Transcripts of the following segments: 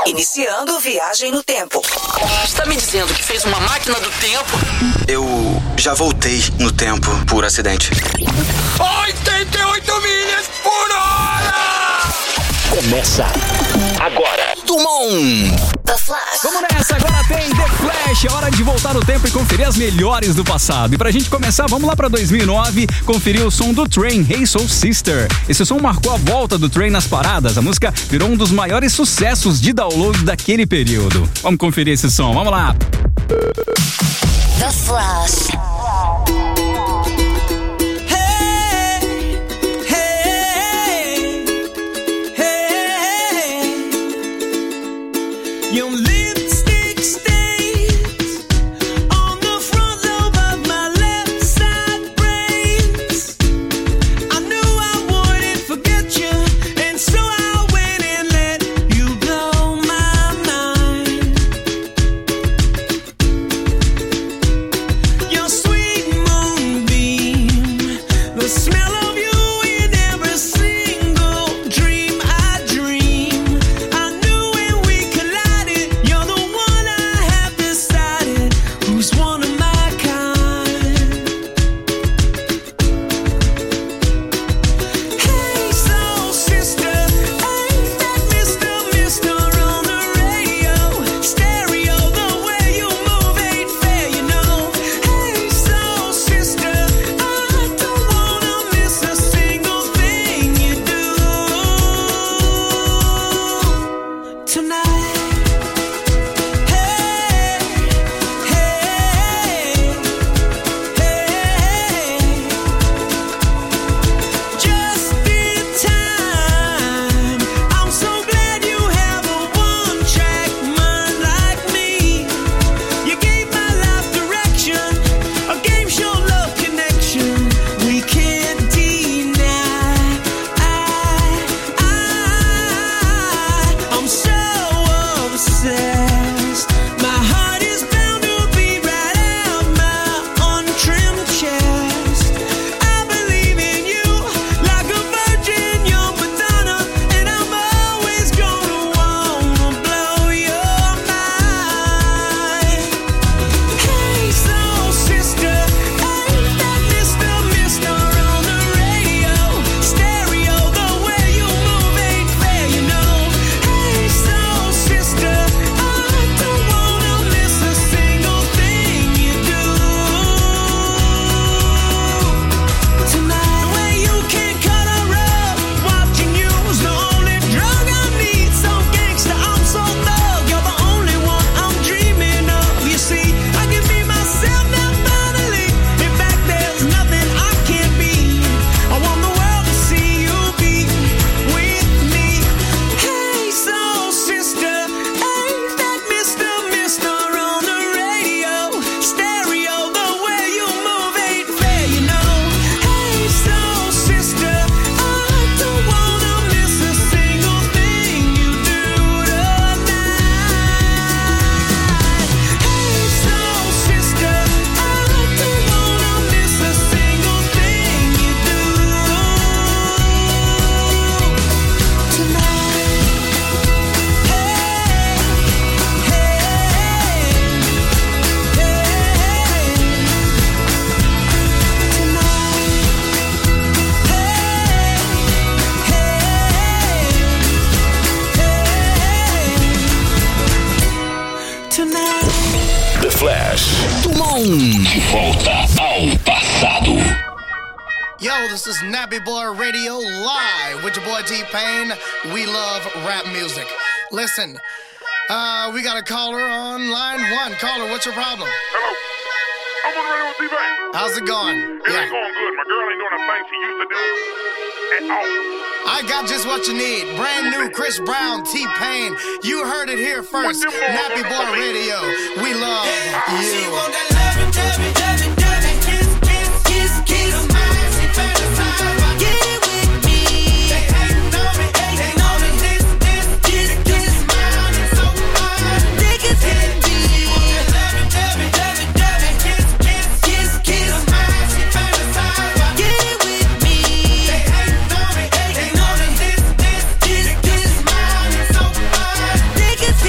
Iniciando viagem no tempo. Está me dizendo que fez uma máquina do tempo? Eu já voltei no tempo por acidente. 88 milhas por hora! Começa agora. Dumont! The Flash. Vamos nessa, agora tem The Flash. É hora de voltar no tempo e conferir as melhores do passado. E pra gente começar, vamos lá pra 2009, conferir o som do Train, Hey Soul Sister. Esse som marcou a volta do Train nas paradas. A música virou um dos maiores sucessos de download daquele período. Vamos conferir esse som, vamos lá. The Flash. Your lipstick stains on the front lobe of my left side brains. I knew I wouldn't forget you, and so I went and let you blow my mind. Your sweet moonbeam, the smell of you in every single dream I dream. I knew when we collided, you're the one I have decided who's one of my kind. Hey, soul sister, ain't that Mr. on the radio? Stereo, the way you move ain't fair, you know. Hey, soul sister, I don't wanna miss a single thing you do tonight. Hey, hey, hey, just in time. I'm so glad you have a one-track mind like me. You gave my life direction, a game show love connection we can't deny. I'm so obsessed. My heart is bound to be right out my untrimmed chest. I believe in you like a virgin, young Madonna, and I'm always gonna wanna blow your mind. Hey, soul sister, ain't that Mr. on the radio? Stereo, the way you move ain't fair, you know. Hey, soul sister, I don't wanna miss a single thing you do tonight. The way you can cut a rug, watching you's the only drug I need. So gangsta, I'm so thug, you're the only one I'm dreaming of. You see, I can be myself now finally. In fact, there's nothing I can't be. I want the world to see you be with me. Hey, soul sister, ain't that Mr. on the radio? Stereo, the way you move ain't fair, you know. Hey, soul sister, I don't wanna miss a single thing you do tonight. Hey, soul sister, I don't wanna miss a single thing you do tonight. Tonight. The Flash. Dumont! De volta ao passado. Yo, this is Nappy Boy Radio live with your boy T-Pain. We love rap music. Listen, we got a caller on line 1. Caller, what's your problem? Hello. I'm on the radio with T-Pain. How's it going? It ain't going good. My girl ain't doing a thing she used to do at all. I got just what you need. Brand new Chris Brown, T-Pain. You heard it here first. Nappy Boy Radio. We love you. Take it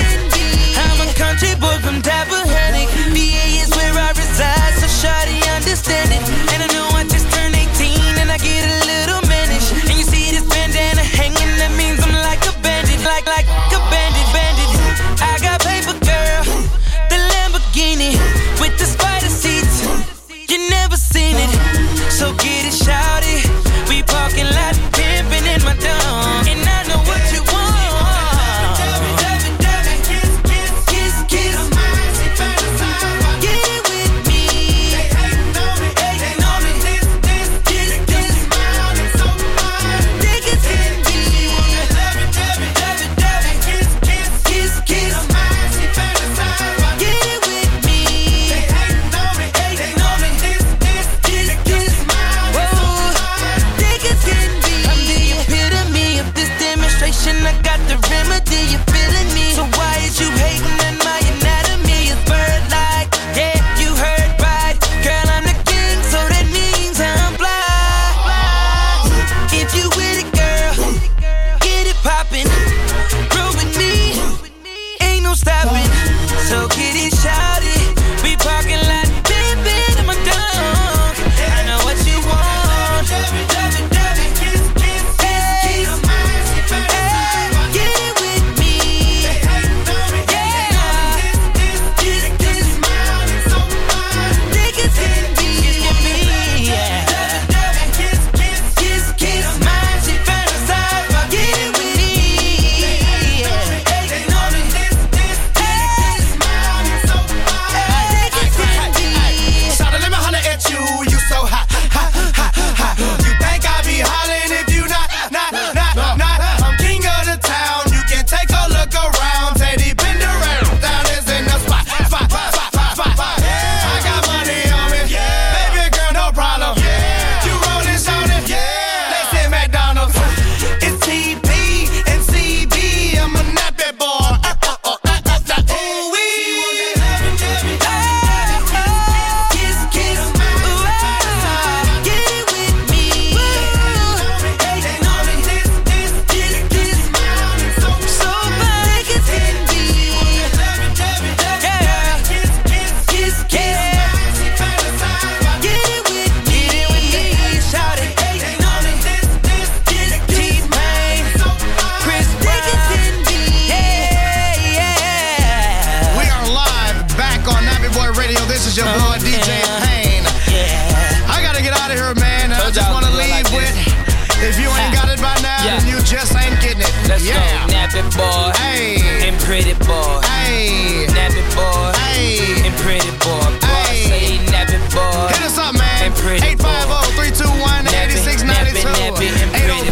nappy boy, Hey. and pretty boy. Hey. Nappy boy, Hey. and pretty boy. Boy, Hey. say nappy boy. Hit us up, man. And pretty 850-321-8692. Nappy, and pretty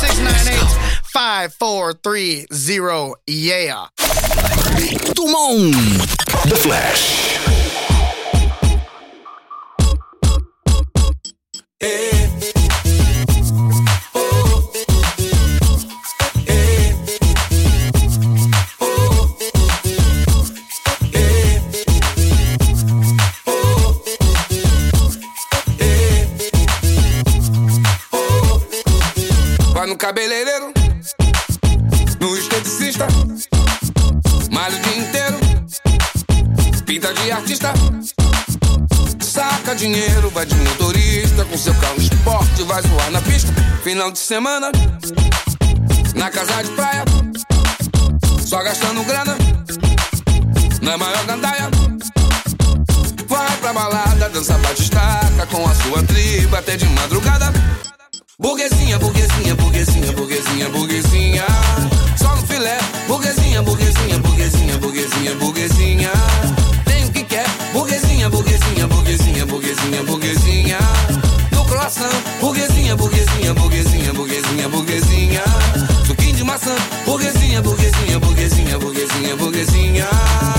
804-698-5430. Yeah. Dumont. The Flash. Vai no cabeleireiro, no esteticista, malha o dia inteiro, pinta de artista, saca dinheiro, vai de motorista, com seu carro esporte, vai zoar na pista. Final de semana, na casa de praia, só gastando grana, na maior gandaia. Vai pra balada, dança batistaca, com a sua tribo até de madrugada. Burguesinha, burguesinha, burguesinha, burguesinha, burguesinha, só no filé. Burguesinha, burguesinha, burguesinha, burguesinha, burguesinha, tem o que quer. Burguesinha, burguesinha, burguesinha, burguesinha, burguesinha, no croissant. Burguesinha, burguesinha, burguesinha, burguesinha, burguesinha, suquinho de maçã. Burguesinha, burguesinha, burguesinha, burguesinha, burguesinha.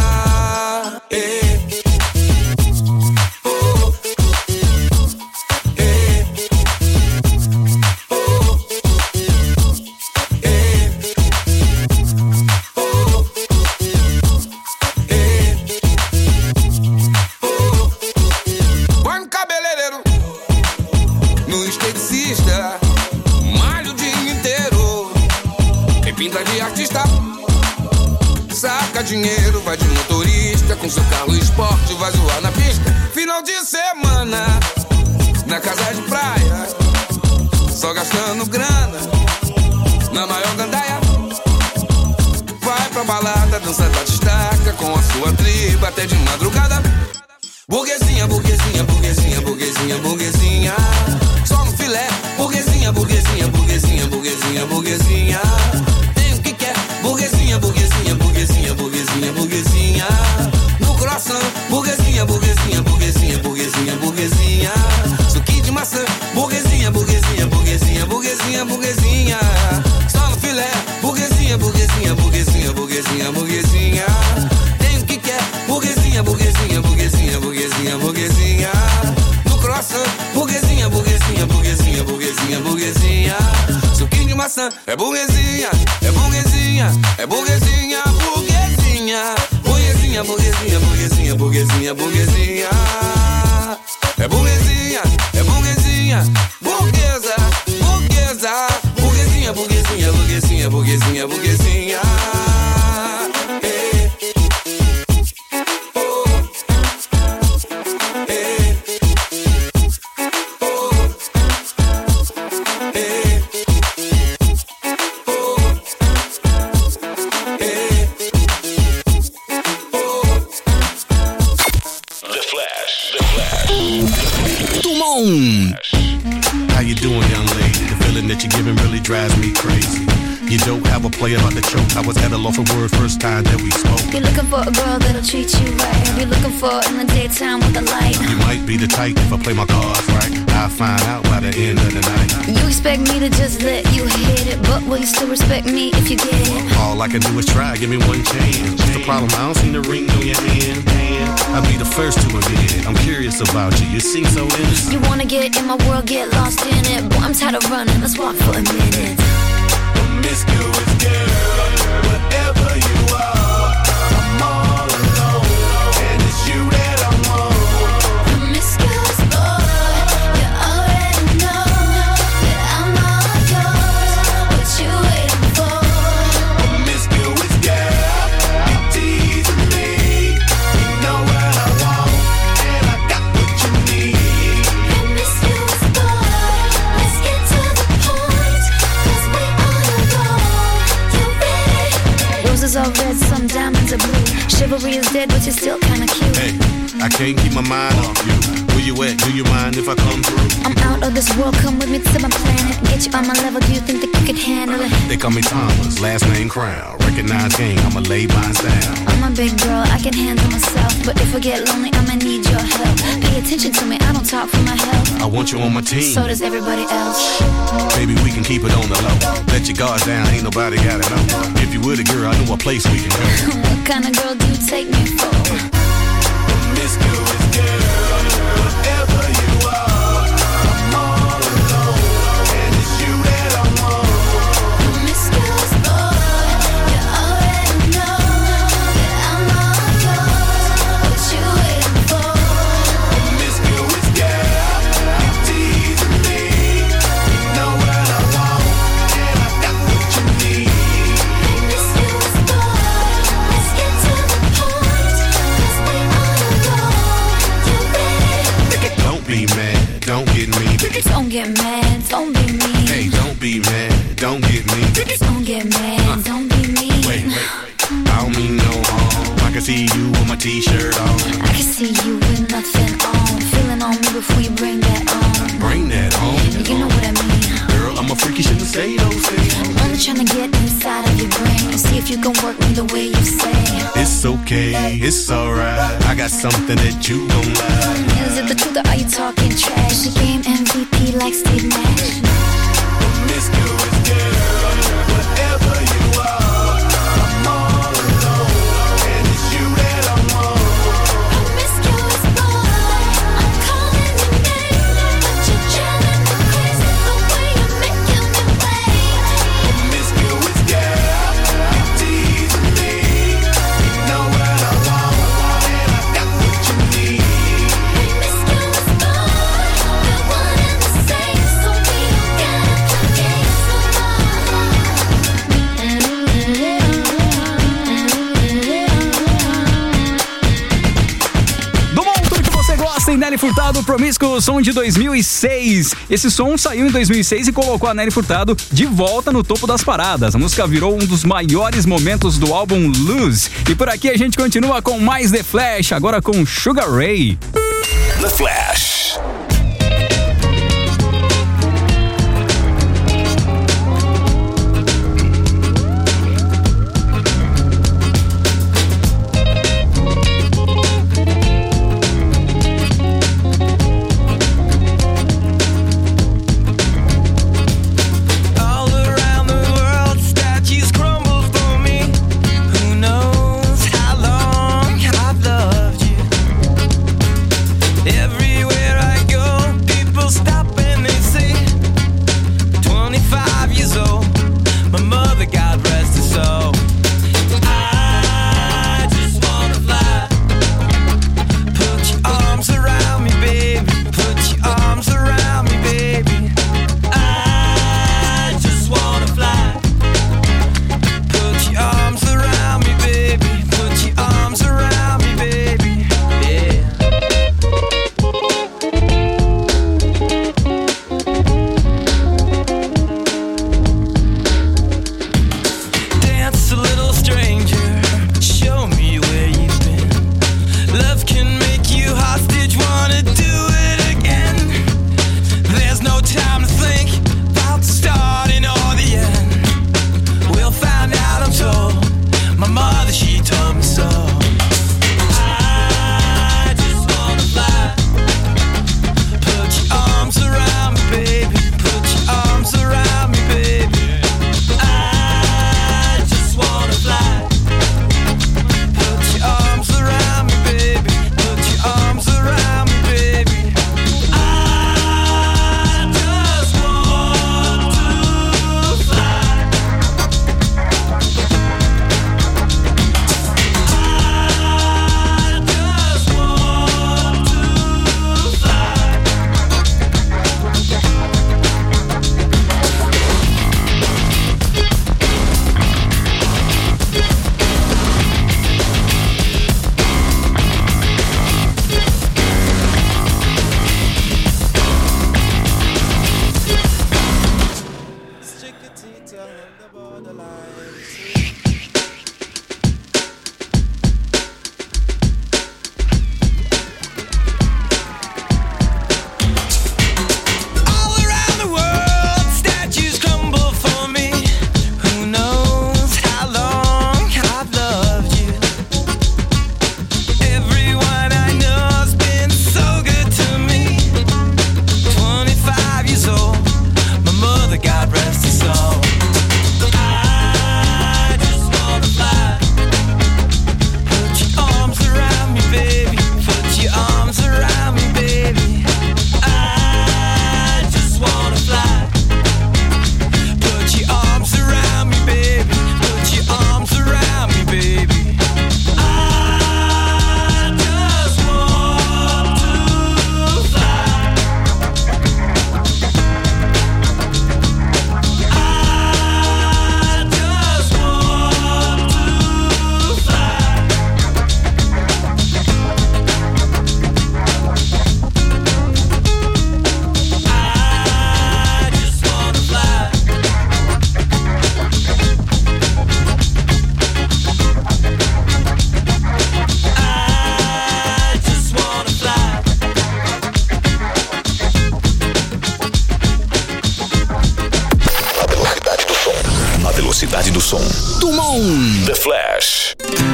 Dinheiro, vai de motorista, com seu carro esporte, vai zoar na pista. Final de semana, na casa de praia, só gastando grana, na maior gandaia. Vai pra balada, dança da destaca, com a sua tribo até de madrugada. Burguesinha, burguesinha, burguesinha, burguesinha, burguesinha, só no filé. Burguesinha, burguesinha, burguesinha, burguesinha, burguesinha, tem o que quer. Burguesinha, burguesinha, burguesinha, burguesinha, burguesinha, no croissant. Burguesinha, burguesinha, burguesinha, burguesinha, burguesinha, suquinho de maçã. Burguesinha, burguesinha, burguesinha, burguesinha, burguesinha, só no filé. Burguesinha, burguesinha, burguesinha, burguesinha, burguesinha, tem o que quer. Burguesinha, burguesinha, burguesinha, burguesinha, burguesinha, no croissant. Burguesinha, burguesinha, burguesinha, burguesinha, burguesinha, suquinho de maçã. É burguesinha, é burguesinha, é burguesinha, burguesinha, burguesinha, burguesinha, burguesinha, burguesinha, burguesinha. É burguesinha, é burguesinha, burguesa, burguesa, burguesinha, burguesinha, burguesinha, burguesinha, burguesinha. How you doing, young lady? The feeling that you're giving really drives me crazy. You don't have a play about the choke. I was at a loss of word first time that we spoke. You're looking for a girl that'll treat you right. You're looking for in the daytime with the light. You might be the type if I play my cards right. I'll find out by the end of the night. You expect me to just let you hit it, but will you still respect me if you get it? All I can do is try, give me one chance. What's the problem? I don't see the ring on your hand. I'll be the first to admit it. I'm curious about you. You seem so innocent. You wanna get in my world, get lost in it. Boy, I'm tired of running. Let's walk for a minute. Promiscuous girl, whatever you are, I'm all alone, and it's you that I want. Promiscuous boy, you already know that I'm all yours. What you waiting for? Promiscuous girl, you teasing me. You know what I want, and I got what you need. Promiscuous boy, let's get to the point, 'cause we on a roll. You roses are red, some diamonds are blue. Chivalry is dead, but you're still kinda cute. Hey, I can't keep my mind off you. Where you at? Do you mind if I come through? I'm out of this world, come with me to my planet. Get you on my level, do you think that you could handle it? They call me Thomas, last name Crown. Recognize gang, I'ma lay mine down. I'm a big girl, I can handle myself. But if I get lonely, I'ma need your help. Pay attention to me, I don't talk for my health. I want you on my team. So does everybody else. Maybe we can keep it on the low. Let your guard down, ain't nobody gotta know. If you were the girl, I know a place we can go. What kind of girl do you take me for? Promiscuous girl, whatever you are, I'm all alone, and it's you that I want. Promiscuous boy, you already know that I'm all yours. What you waiting for? Promiscuous girl, you teasing me. You know what I want, and I got what you need. Promiscuous boy, let's get to the point. 'Cause we all know you ready. Don't be mad, don't get me. Don't get mad, don't be mean. Hey, don't be mad, don't get me. Don't get mad, don't be mean. Wait, I don't mean no harm. I can see you with my t-shirt on. I can see you with nothing on. Feeling on me before you bring that on. Bring that on. You know what I mean. Girl, I'm a freaky, shouldn't say those things. I'm only trying to get inside of your brain and see if you can work me the way you say. It's okay, it's alright. I got something that you gon' like. Is it the truth or are you talking trash? The game MVP like Steve Nash. Promiscuous girl, whatever you are, I'm all alone, and it's you that I want. Promiscuous boy, I'm calling your name, but you're driving me crazy the way you're making me wait. Promiscuous girl, you teasing me. You know what I want, and I got what you need. Promiscuous boy, we're one and the same, so we don't gotta play games no more. Do bom, tudo que você gosta em Nelly Furtado, Promíscuo, som de 2006. Esse som saiu em 2006 e colocou a Nelly Furtado de volta no topo das paradas. A música virou um dos maiores momentos do álbum Lose. E por aqui a gente continua com mais The Flash, agora com Sugar Ray. The Flash. All around the world, statues crumble for me. Who knows how long I've loved you? Everywhere Dumont. The Flash.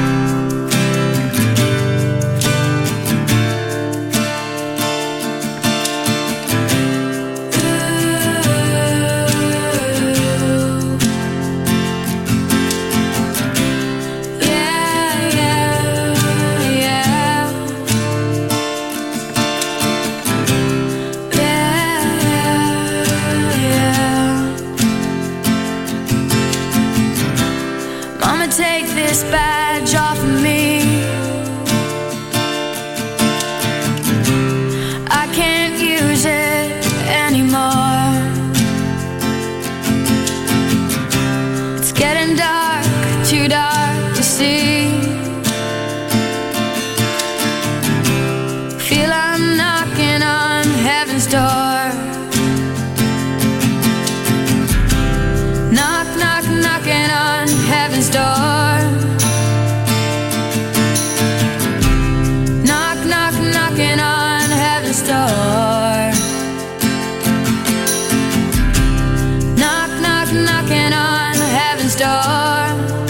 Mama, take this badge off of me. I can't use it anymore. It's getting dark, too dark to see. Feel I'm knocking on heaven's door. Knock, knock, knocking on heaven's door. Knock, knock, knocking on heaven's door. Knock, knock, knocking on heaven's door.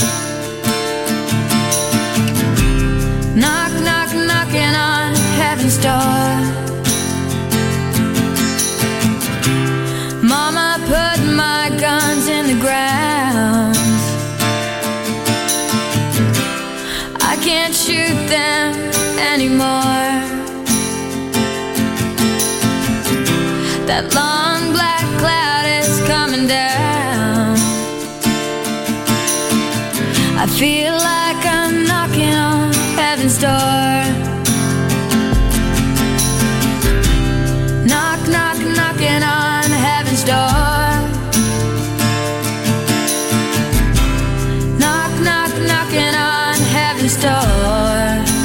Knock, knock, knocking on heaven's door. Mama put my guns in the ground. I can't shoot them anymore. That long black cloud is coming down. I feel like I'm knocking on heaven's door. Knock, knock, knocking on heaven's door. Knock, knock, knocking on heaven's door.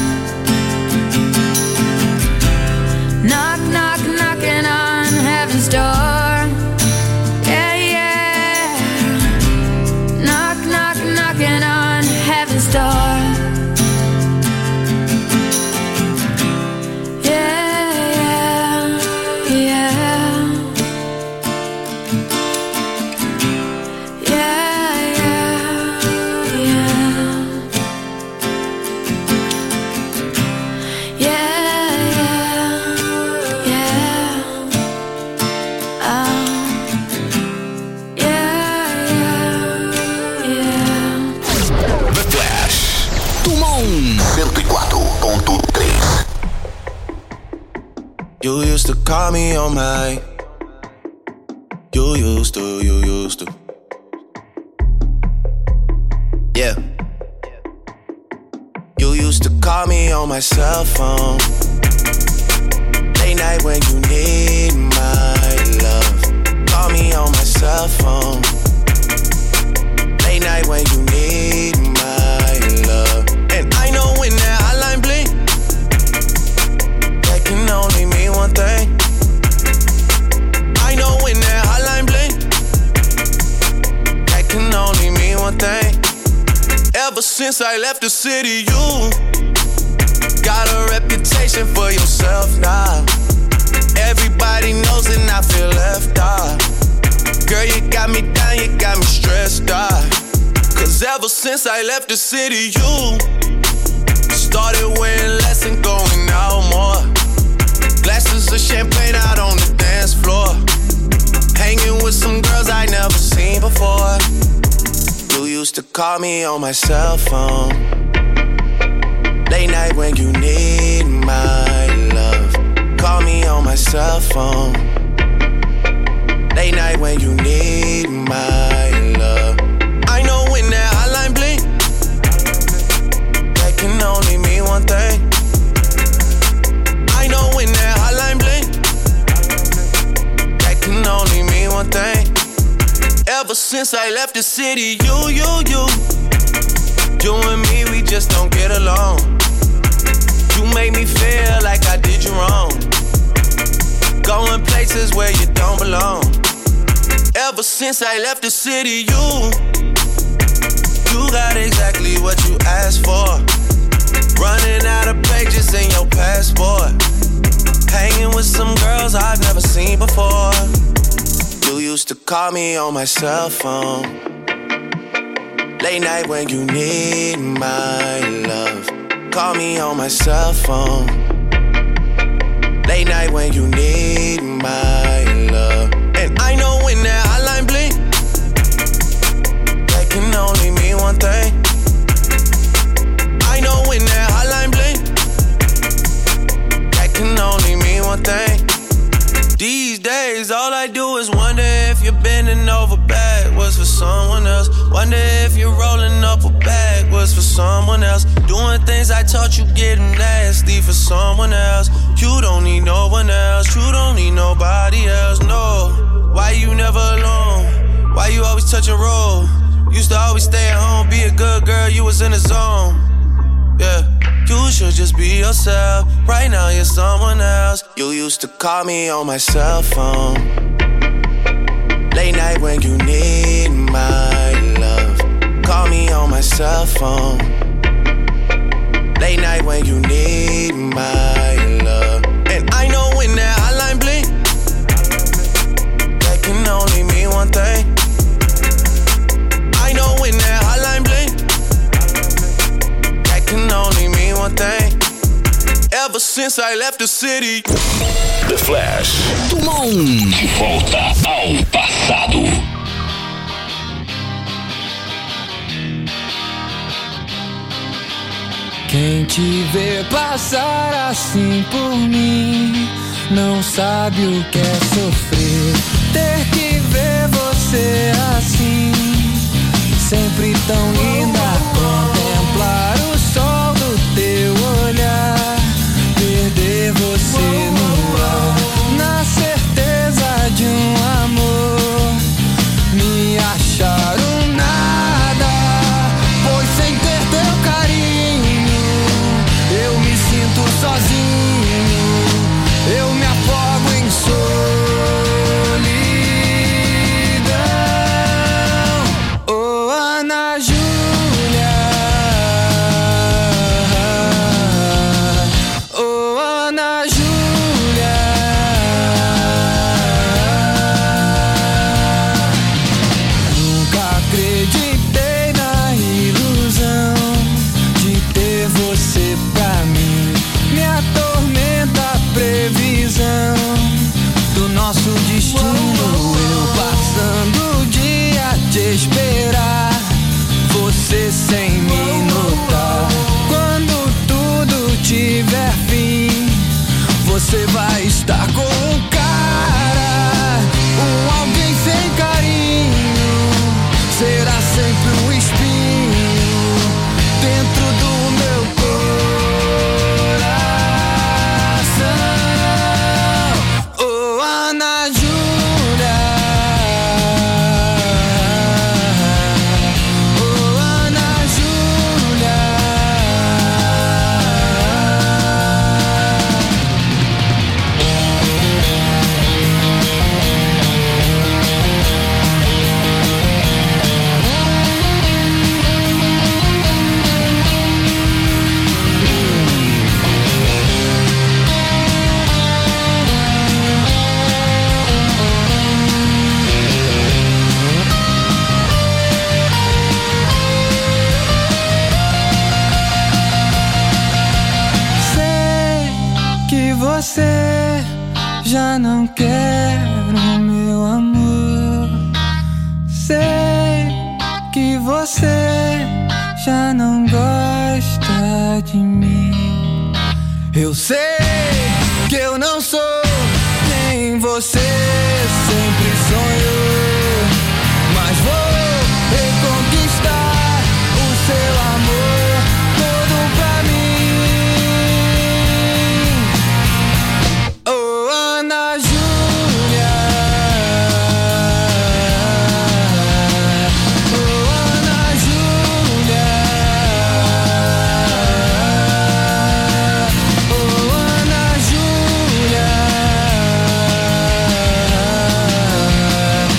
Knock, knock, knocking on heaven's door. Yeah, yeah. Knock, knock, knocking on heaven's door. Yeah, yeah, yeah. Yeah, yeah, yeah. The Flash. Dumont 104.3. You used to call me on my. You used to. Yeah. You used to call me on my cell phone. Late night when you need my love. Call me on my cell phone. Late night when you need my love. And I know when that hotline blink, that can only mean one thing. I know when that hotline blink, that can only mean one thing. Ever since I left the city, you got a reputation for yourself now. Everybody knows and I feel left out. Girl, you got me down, you got me stressed out. Cause ever since I left the city, you started wearing less and going out more. Glasses of champagne out on the dance floor. Hanging with some girls I never seen before. You used to call me on my cell phone. Late night when you need my love. Call me on my cell phone. Late night when you need my love. I know when that hotline blink, that can only mean one thing. I know when that hotline blink, that can only mean one thing. Ever since I left the city, you and me, we just don't get along. You made me feel like I did you wrong. Going places where you don't belong. Ever since I left the city, you got exactly what you asked for. Running out of pages in your passport. Hanging with some girls I've never seen before. You used to call me on my cell phone. Late night when you need my love. Call me on my cell phone. Late night when you need my love. And I know when that hotline blink, that can only mean one thing. I know when that hotline blink, that can only mean one thing. These days, all I do is wonder if you're bending over backwards for someone else. Wonder if you're rolling up a backwards for someone else. Doing things I taught you, getting nasty for someone else. You don't need no one else. You don't need nobody else, no. Why you never alone? Why you always touch a roll? Used to always stay at home, be a good girl, you was in the zone. Yeah. You should just be yourself. Right now you're someone else. You used to call me on my cell phone. Late night when you need my love. Call me on my cell phone. Late night when you need my love. And I know when that hotline blink, that can only mean one thing. I know when that hotline blink, that can only mean one thing. Ever since I left the city. The Flash. Tumon. De volta ao passado. Quem te vê passar assim por mim não sabe o que é sofrer. Ter que ver você assim, sempre tão linda. Contemplar o sol do teu olhar, perder você no ar, na certeza de um amor, me achar um nada, pois sem ter teu carinho eu me sinto sozinho, eu me afogo em solidão. Oh, Ana Júlia, oh, Ana Júlia, nunca acreditei na ilusão de ter você pra mim. Me atormenta a previsão do nosso destino. Eu passando o dia a te esperar, você sem me notar. Quando tudo tiver fim, você vai estar com um cara, um alguém sem carinho. Será sempre um espinho dentro do meu coração. Oh, Ana Júlia, oh, Ana Júlia. Sei que você já não quer o meu amor. Sei que você já não gosta de mim. Eu sei que eu não sou quem você sempre sonhou, mas vou reconquistar o seu amor todo pra mim. Oh, Ana Júlia, oh, Ana Júlia, oh, Ana Júlia.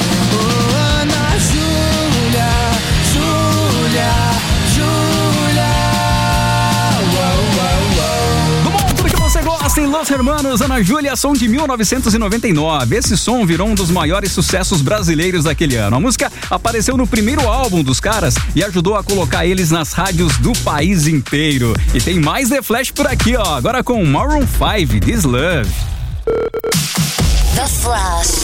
Dicen Los Hermanos, Ana Júlia, som de 1999. Esse som virou um dos maiores sucessos brasileiros daquele ano. A música apareceu no primeiro álbum dos caras e ajudou a colocar eles nas rádios do país inteiro. E tem mais The Flash por aqui, ó. Agora com Maroon 5, This Love. The Flash.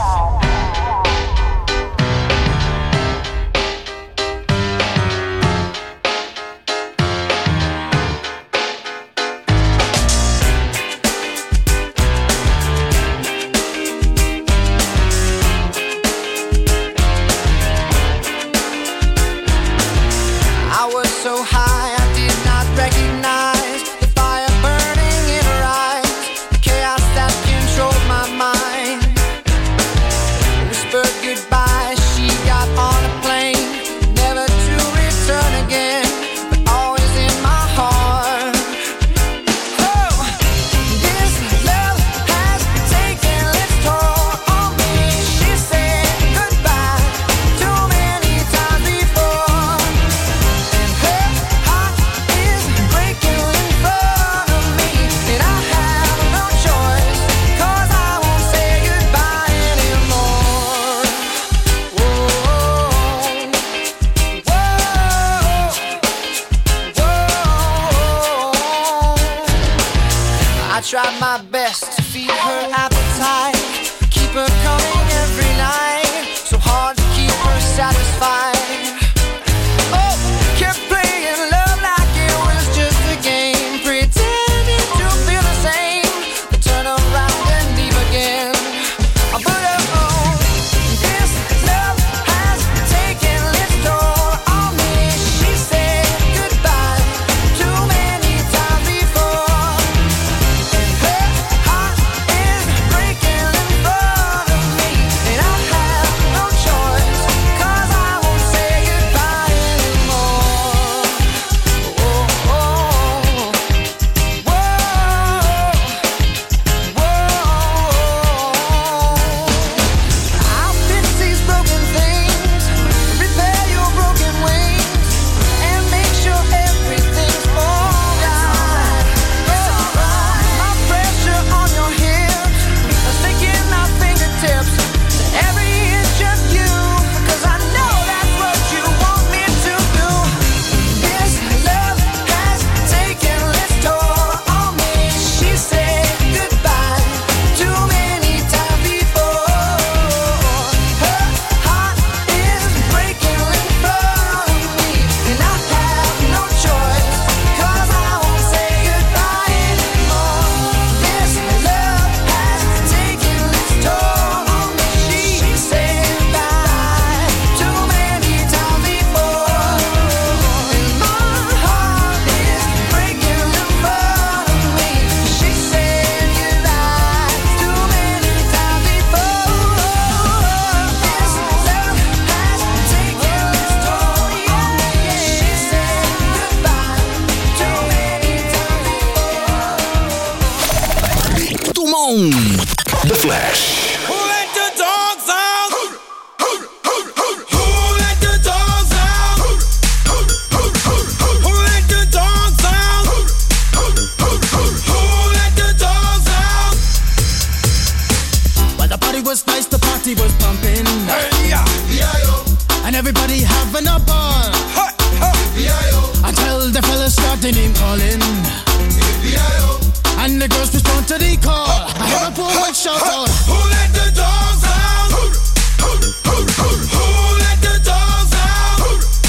I was so high, I did not recognize the fire burning in her eyes, the chaos that controlled my mind. Whispered goodbye, she got on a plane, never to return again, but always in my heart. Oh, this love has taken its toll on me. She said goodbye too many times before. Her heart is breaking in front of me, and I have no choice, 'cause I won't say goodbye anymore. Whoa, whoa, whoa. I tried my best to feed her appetite, keep her coming every night, so hard to keep her satisfied. Oh, kept playing love like it was just a game, pretending to feel the same, then turn around and leave again. But oh, this love has taken its toll on me. She said goodbye too many times before, and her heart is breaking in front of me, and I have no choice, 'cause I won't say goodbye anymore. Oh, oh, whoa, whoa. I'll fix these broken things, repair your broken wings, and make sure everything's alright. My pressure on your hips, sticking my fingertips to every inch of you, 'cause I know that's what you want me to do. This love has taken its toll on me. She said goodbye too many times before. Her heart is breaking in front of me, and I have no choice, 'cause I won't say goodbye anymore. This love has taken its toll on me. She said goodbye too many times before, and my heart is breaking in front of me. She said goodbye too many times before. This love has taken its toll on me. She said goodbye too many times before. Dumont. The Flash. Who let the dogs out? Who let the dogs out? Who let the dogs out? Who let the dogs out? Well, the party was nice, the party was pumping, Hey, yeah. and everybody having a ball. Hey, hey. Until the fellas started name calling, and the girls respond to the call. I heard a woman shout out, Who let the dogs out? Who let the dogs out?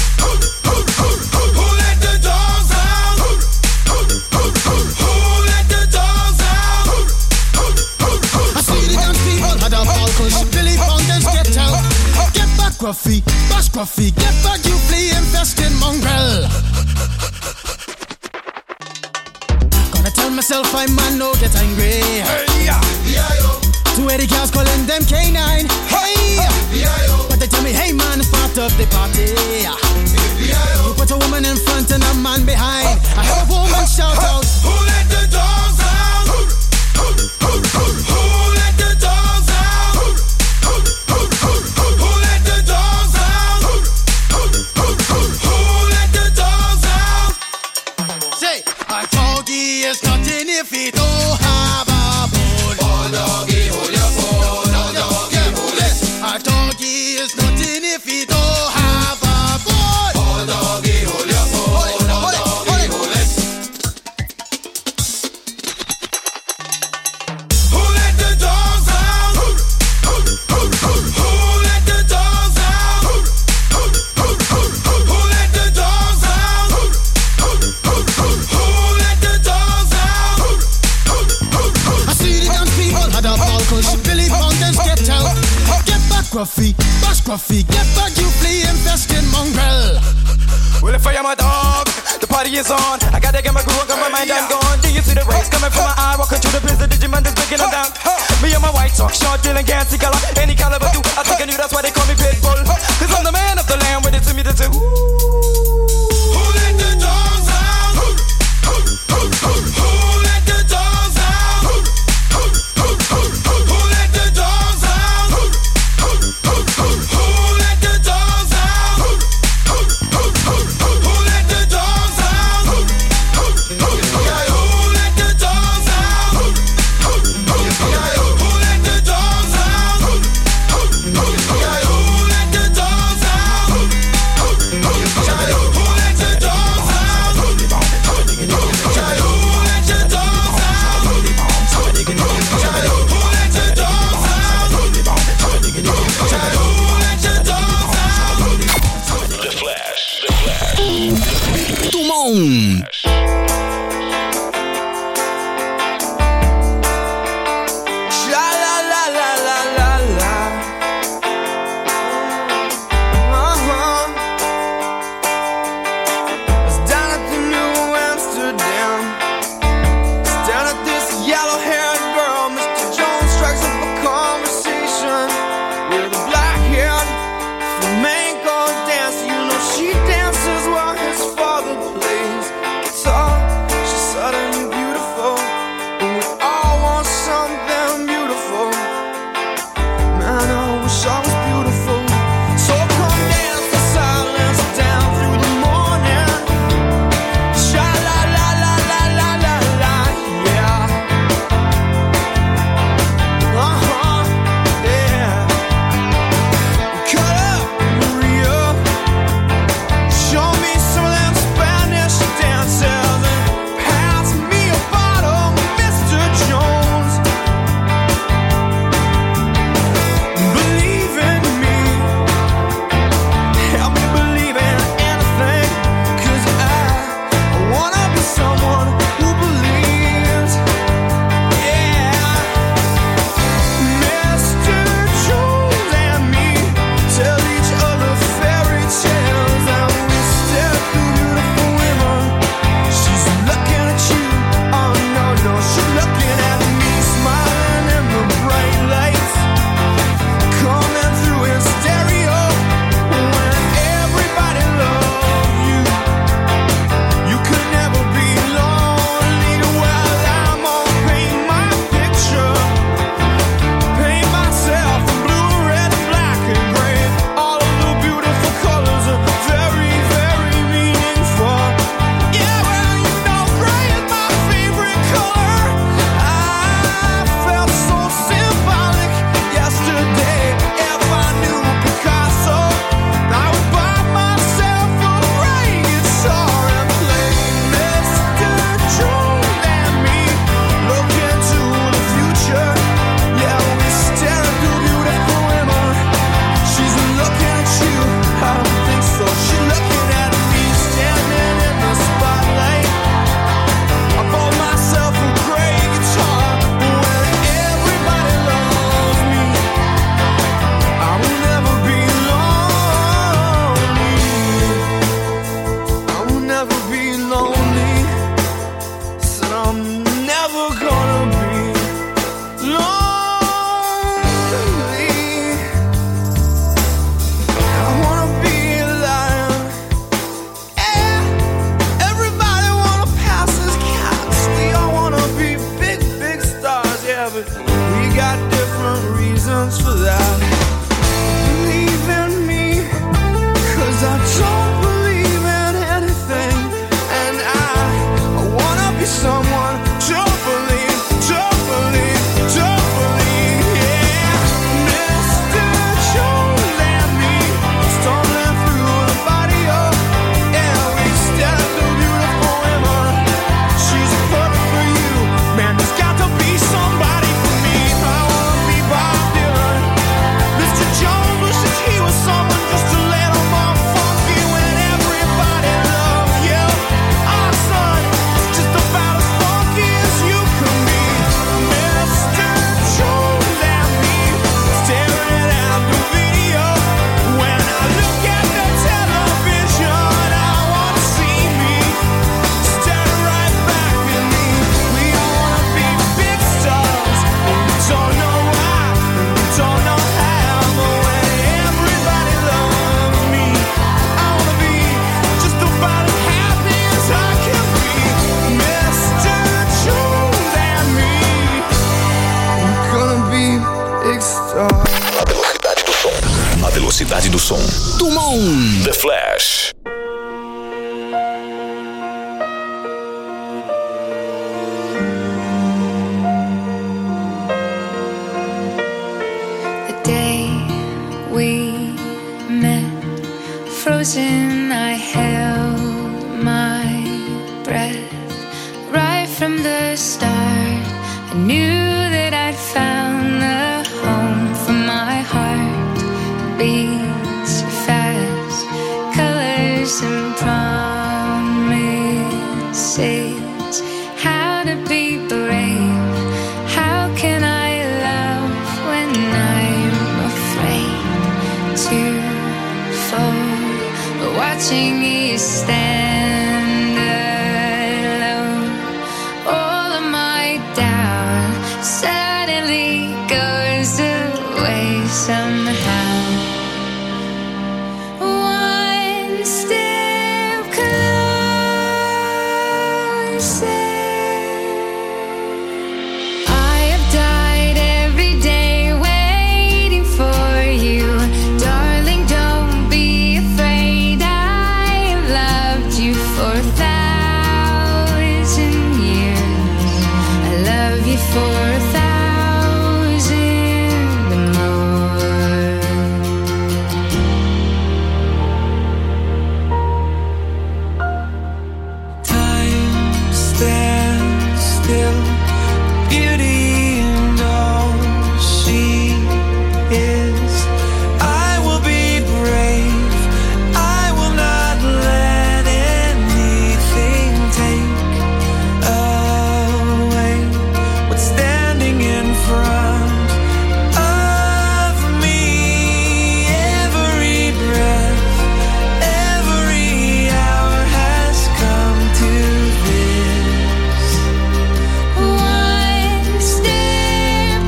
Who let the dogs out? Who let the dogs out? I see the dance people had a ball push. Billy Fountains get out. Get back, Gruffy, bash Gruffy. Get back, you flea infested mongrel. Gonna tell myself I'm man, no get angry. Hey, yeah. 280 girls calling them K9. Hey, but they tell me, hey man, it's part of the party. You put a woman in front and a man behind. I heard a woman shout out, Who let the dogs out? Who let the dogs out? Who let the dogs out? Who let the dogs out? say, a doggy is nothing if he don't have is nothing if he don't have a boy. Oh, doggy, hold your phone. Oh, doggy, hold it. Who let the dogs out? Who let the dogs out? Who let the dogs out? Who let the dogs out? I see the dance people had a ball cause Billy Fountains get out. Get back, Gruffy, bash Gruffy, get back, you flea infested mongrel. Well, if I am a dog, the party is on. I gotta get my groove on, got my mind, I'm gone. Do you see the rays coming from my eye? Walking through the prison, Digimon is breaking them down. Me and my white talk, short, dealing, gassy color. Any caliber do, I think I knew that's why they call me Pitbull. Cause I'm the man of the land, with it to me to do. Who let the dogs out? Who let the dogs out? Who let the dogs out? Who let the dogs out? Who let the dogs out? Who let the dogs out? Who let the dogs out? Who let the dogs out? Who let the dogs out? The Flash. Tout le monde. It's down at the New Amsterdam. It's down at this yellow-haired girl. Mr. Jones strikes up a conversation with a black-haired flamenco dancer. You know she dances while his father plays guitar. qualidade do som. Tumon. The Flash. The day we met, frozen, I held my breath. Right from the start, I knew that I'd found the home for my heart. Beats fast, colors and promises. How to be brave, how can I love when I'm afraid to fall? But watching you stand alone, all of my doubt suddenly goes away somehow. One step closer. I have died every day waiting for you. Darling, don't be afraid. I have loved you for 1,000 years. I love you for 1,000 more. Time stands still, beauty and all she is. I will be brave, I will not let anything take away what's standing in front of me. Every breath, every hour has come to this. One step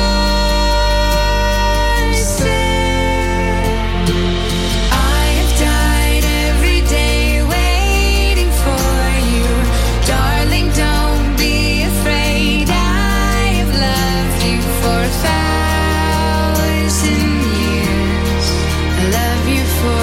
closer. I have died every day waiting for you. Darling, don't be afraid. I have loved you for 1,000 years. I love you for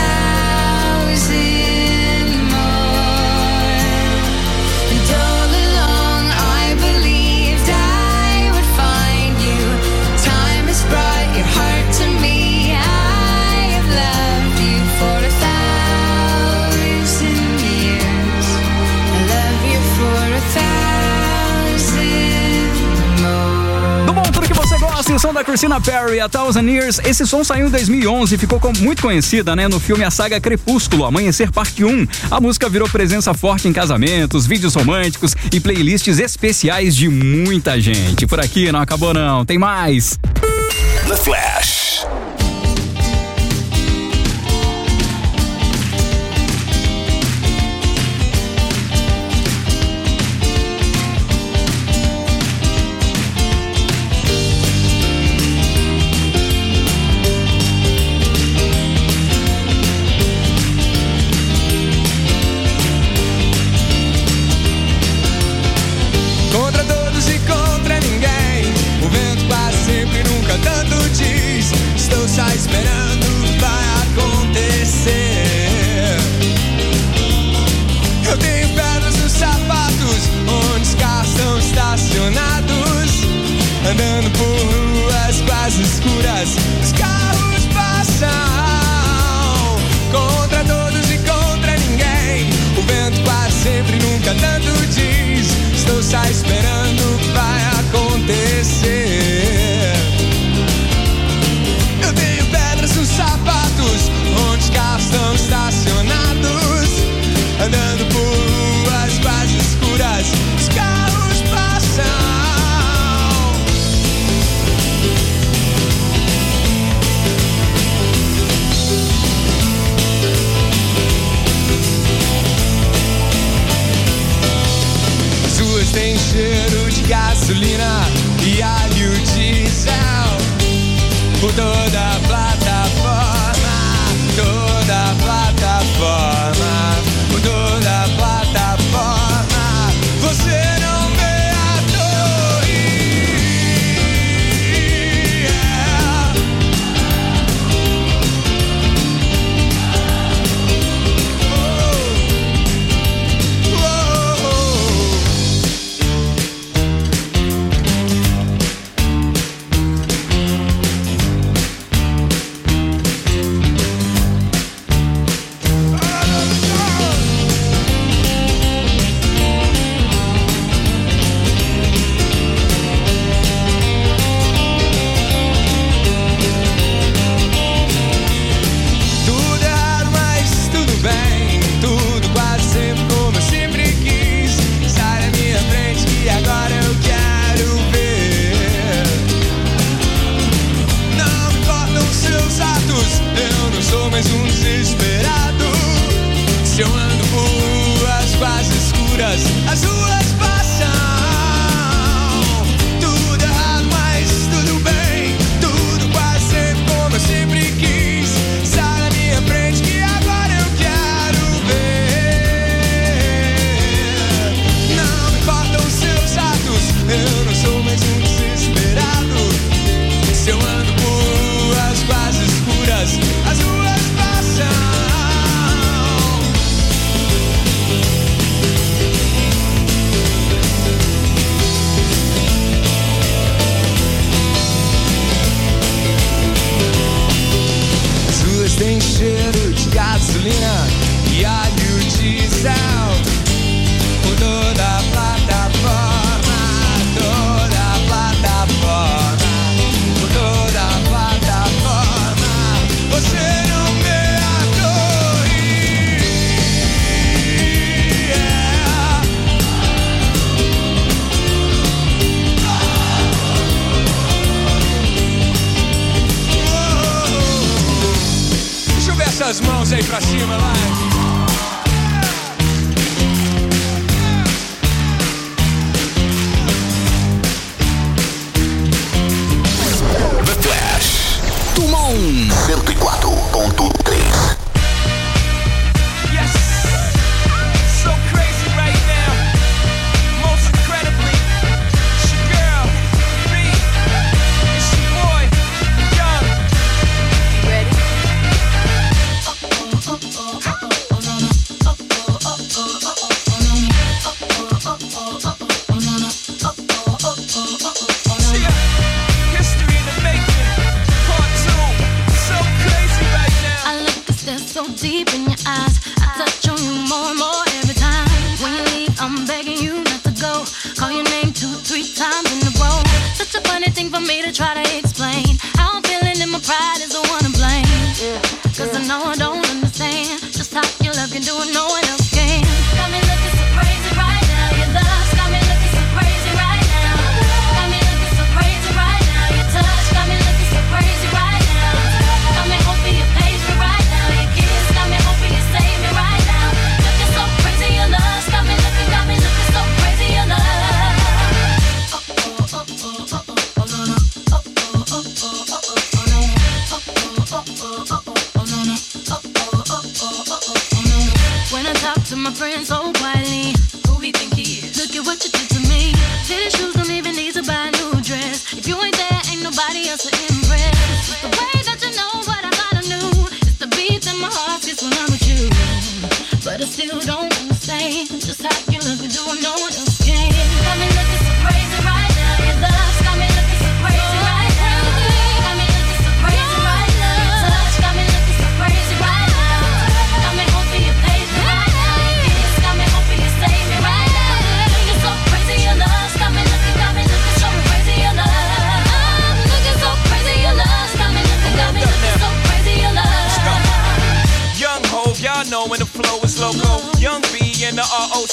1,000 more. And all along I believed I would find you. Time has brought your heart to me. I have loved you for 1,000 years. I love you for 1,000 more. Do bom, tudo que você gosta, e o som da Christina Perri, A Thousand Years. Esse som saiu em 2011 e ficou muito conhecida, né, no filme A Saga Crepúsculo, Amanhecer Parte 1. A música virou presença forte em casamentos, vídeos românticos e playlists especiais de muita gente. Por aqui não acabou não, tem mais. The Flash. Contra todos e contra ninguém, o vento quase sempre nunca tanto diz. Estou só esperando o que vai acontecer. Eu tenho pedras nos sapatos, onde os carros estão estacionados. Andando por ruas quase escuras, os carros passam. Contra todos e contra ninguém, o vento quase sempre nunca tanto diz. Estou só esperando o que vai acontecer. Eu tenho pedras nos sapatos, onde os carros estão estacionados. Andando por ruas quase escuras, os carros passam. As ruas têm cheiro de gasolina e alho diesel. Por toda a plataforma, toda a plataforma, por toda a plataforma. Você não vê a torre. as ruas passam. Tudo errado, mas tudo bem. Tudo quase sempre como eu sempre quis. Sai na minha frente que agora eu quero ver. Não me importam os seus atos, eu não sou mais um desesperado. Se eu ando por ruas quase escuras, as ruas passam. As ruas têm cheiro de gasolina e óleo diesel. Por toda a plataforma, toda a plataforma, por toda a plataforma. Você não me Deixa eu ver essas mãos aí pra cima lá. The Flash. Tumon 104.3. Yes, so crazy right now. Most incredibly, it's your girl, B. It's your boy, Young. Ready? History in the making, part 2. So crazy right now. I look and stare so deep in your eyes. I touch on you more and more every time. When you leave, I'm begging you not to go. Call your name 2-3 times in a row. Such a funny thing for me to try to explain. How I'm feeling and my pride is the one to blame. Cause I know I don't understand just how your love can do it, no one else can. Got me looking so crazy right now. Your love's got me looking so crazy right now. Got me looking so crazy right now. Your touch got me looking so crazy right now. Got me hoping you page me right now. Your kiss got me hoping you save me right now. Looking so crazy, your love's got me looking so crazy, your love. When I talk to my friends so quietly, who he think he is? Look at what you did to me. Fitted shoes don't even need to buy a new dress. If you ain't there, ain't nobody else to impress. It's the way that you know what I thought I knew. It's the beat that my heart gets when I'm with you. But I still don't understand just how you look and do what no one else can. Got me looking so crazy right now. Your love's got me looking so crazy right now. Got me looking so crazy right now. Your touch got me looking so crazy right now. Got me hoping you page me right now. Your kiss got me hoping you save me right now. Looking so crazy, your love's got me looking so crazy, your love. I'm looking so crazy, your love's got me looking so crazy, your love. Young Hov, y'all know when the flow is loco. Young B and the ROC.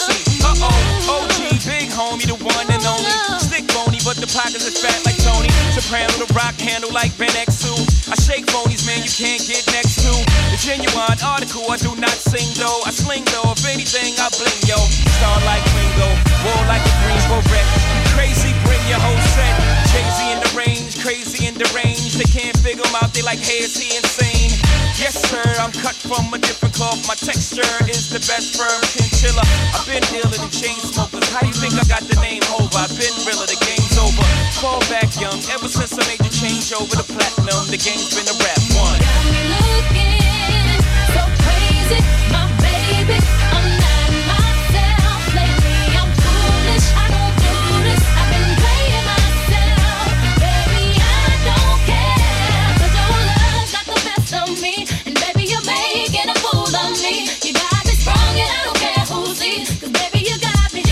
OG, big homie, the one and only. Stick bony, but the pockets is fat like Tony. Soprano, the rock handle like Ben X2. I shake phonies, man, you can't get next to. The genuine article, I do not sing though. I sling though, if anything, I bling yo. Star like Ringo, war like a Greensboro wreck. Crazy, bring your whole set. Jay-Z in the range, crazy in the range. They can't figure him out, they like, hey, is he insane? Yes, sir, I'm cut from a different cloth. My texture is the best firm chinchilla. I've been dealing in chain smokers. How you think I got the name over? I've been realer, the game's over. Fall back young, ever since I made the change over to platinum, the game's been a rap one. Got me looking so crazy, my baby. I'm not myself lately. I'm foolish, I don't do this. I've been playing myself, baby. I don't care, 'cause your love's got the best of me, and baby you're making a fool of me. You got me strong and I don't care who sees, 'cause baby you got me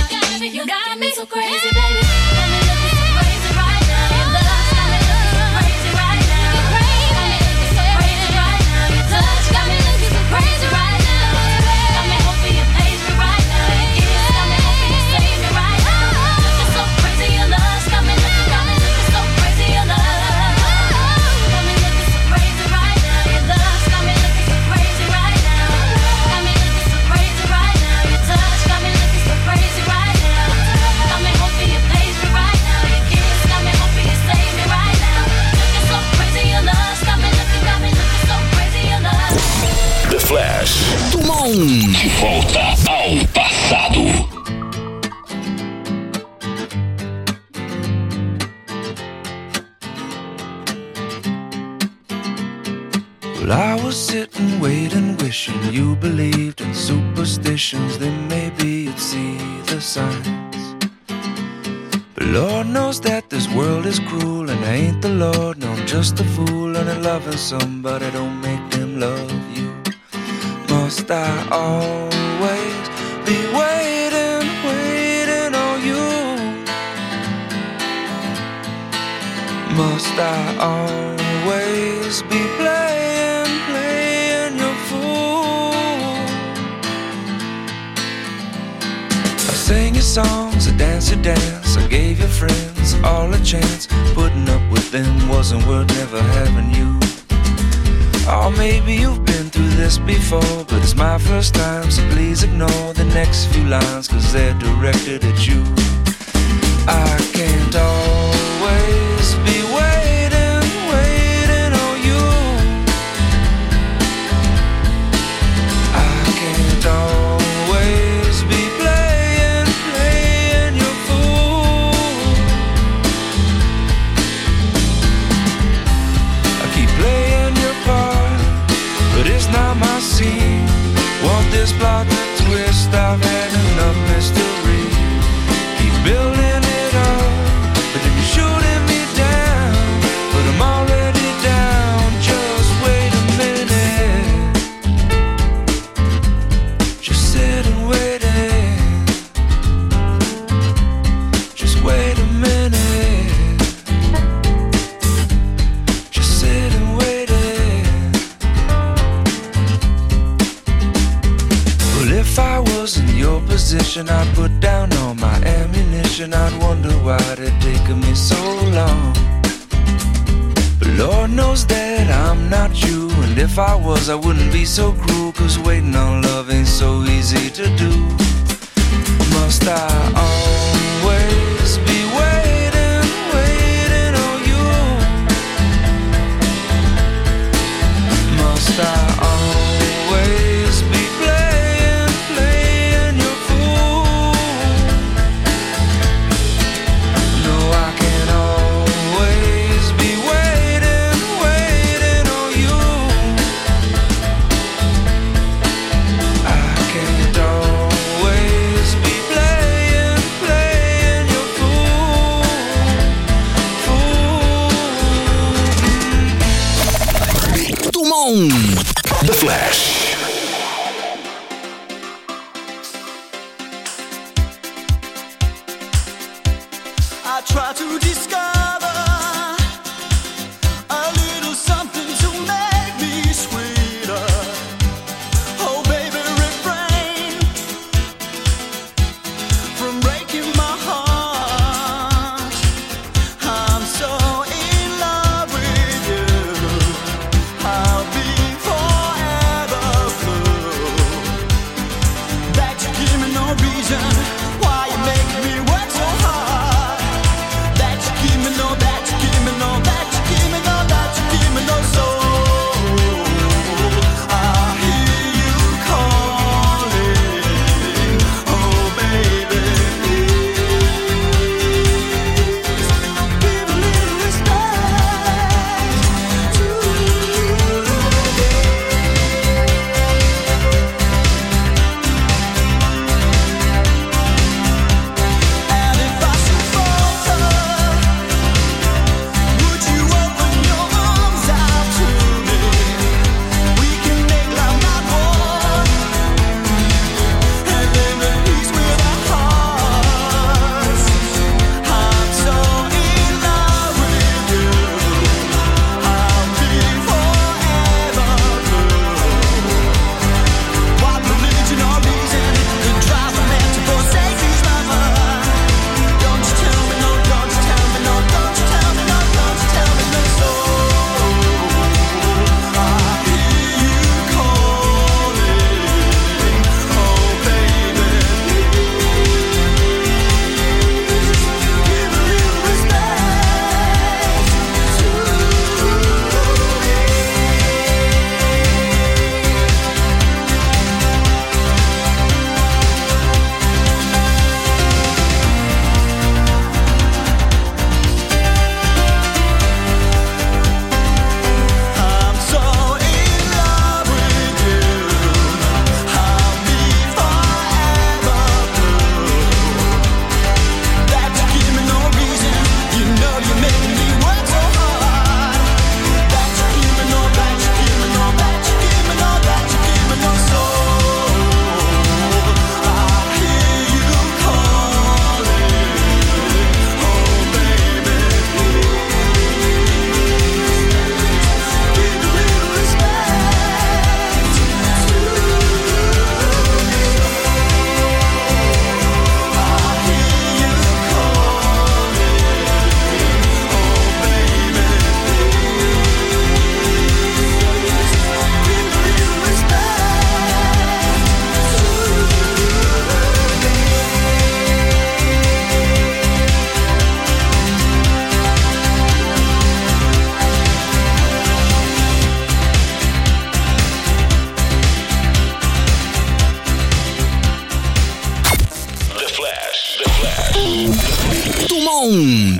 so crazy, baby. Got me looking so crazy right now. Your love's got me looking so crazy right now. Got me looking conditions, then maybe you'd see the signs. But Lord knows that this world is cruel, and I ain't the Lord, no, I'm just a fool. And loving somebody don't make them love you. Must I always be waiting, waiting on you? Must I always be playing, playing your fool? I sang your songs, I danced your dance, I gave your friends all a chance. Putting up with them wasn't worth never having you. Or maybe you've been through this before, but it's my first time, so please ignore the next few lines, 'cause they're directed at you. I can't always be waiting, waiting on you. I can't always be playing, playing your fool. I keep playing your part, but it's not my scene. Want this plot to twist, I've had enough mystery. Keep building it up, but then you're shooting me down. But I'm already down, just wait a minute. Just sit and wait it. Just wait a minute. Just sit and wait it. Well, if I was in your position, I'd put down all my ammunition. I'd wonder why it taken me so long. But Lord knows that I'm not you, and if I was, I wouldn't be so cruel, 'cause waiting on love ain't so easy to do. Must I always be waiting, waiting on you? Must I always be playing, playing your fool? No, I can't always be waiting, waiting on you. I can't always be playing, playing your fool, fool. Tumon. The Flash. I try to discover a little something to make me sweeter. Oh, baby, refrain from breaking my heart. I'm so in love with you. I'll be forever blue. That you give me no reason why you make me work so hard. That you give me no, that you give me no, that you give me no, that you give me no soul. I hear you calling, oh baby, please give a little respect to Flash. The Flash. Dumont.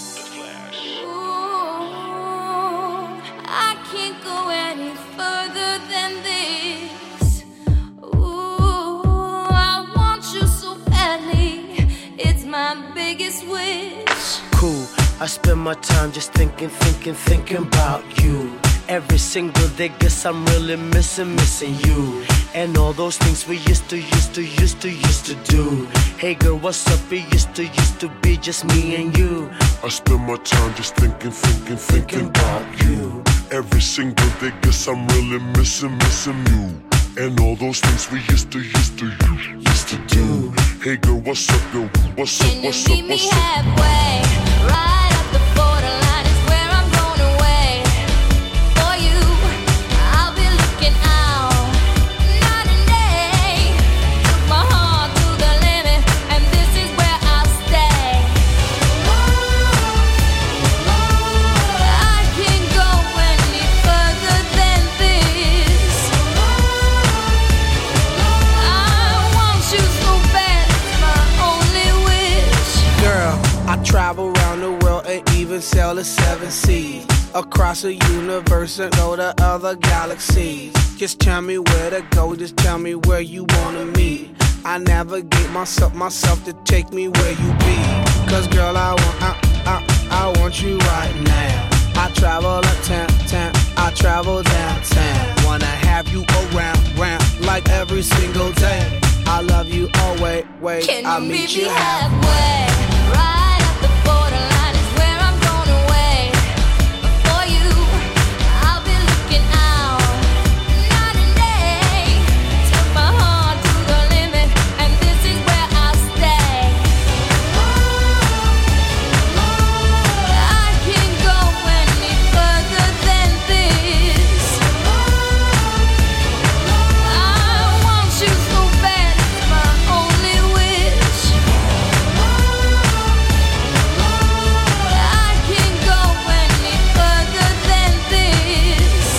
I can't go any further than this. Ooh, I want you so badly. It's my biggest wish. Cool. I spend my time just thinking about you. Every single day, guess I'm really missing you. And all those things we used to do. Hey girl, what's up? It used to be just me and you. I spend my time just thinking about you. Every single day, guess I'm really missing you. And all those things we used to do. Hey girl, what's up, girl? What's up, what's up, Meet me what's up? halfway, right at the borderline is where I'm going away. For you, I'll be looking out night and day. Took my heart to the limit, and this is where I'll stay. I can't go any further than this. I want you so bad, it's my only wish. Girl, I travel around the world and even sail the 7 seas. Across the universe and go to other galaxies. Just tell me where to go, just tell me where you wanna meet. I navigate myself to take me where you be. Cause girl, I want you right now. I travel uptown, I travel downtown. Wanna have you around, like every single day. I love you always, Can I'll you meet meet you me halfway. halfway? Right at the borderline is where I'm going away. For you, I'll be looking out night and day. Took my heart to the limit, and this is where I'll stay. I can't go any further than this. I want you so bad, it's my only wish. I can't go any further than this.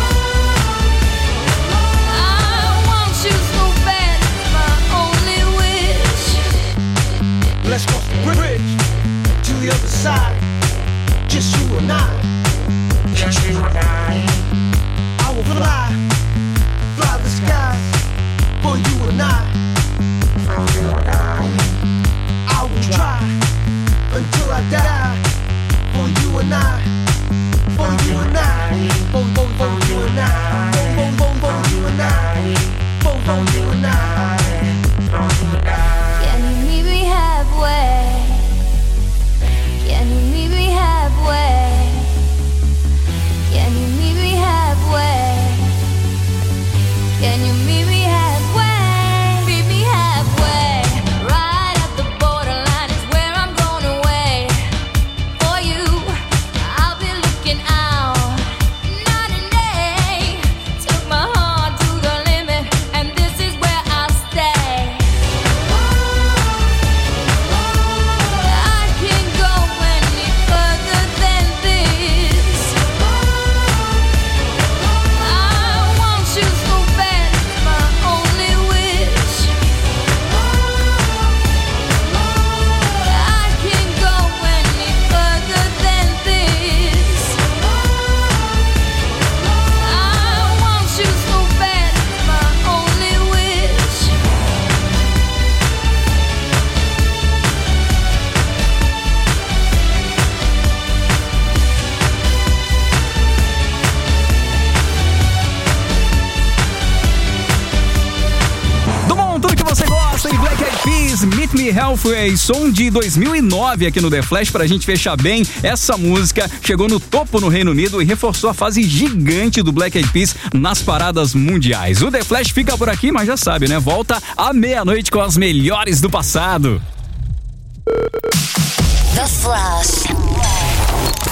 I want you so bad, it's my only wish. Let's cross the bridge to the other side. Just you and I. Just you and I will fly the skies for you and I. I will try until I die for you and I. For you and I. For you and I. For you and I. For you and I. Can you meet me halfway? Can you meet me halfway? Can you meet me halfway? Can you meet me halfway? Meet me halfway. Right at the borderline is where I'm going away. For you, I'll be looking out night and day. Took my heart to the limit, and this is where I'll stay. I can't go any further than this. I want you so bad, it's my only wish. I can't go any further than this. I want you so bad, it's my only wish. Dumont, tudo que você gosta, e Black Eyed Peas, Meet Me Halfway, som de 2009 aqui no The Flash. Pra gente fechar bem, essa música chegou no topo no Reino Unido e reforçou a fase gigante do Black Eyed Peas nas paradas mundiais. O The Flash fica por aqui, mas já sabe, né? Volta à meia-noite com as melhores do passado. The Flash.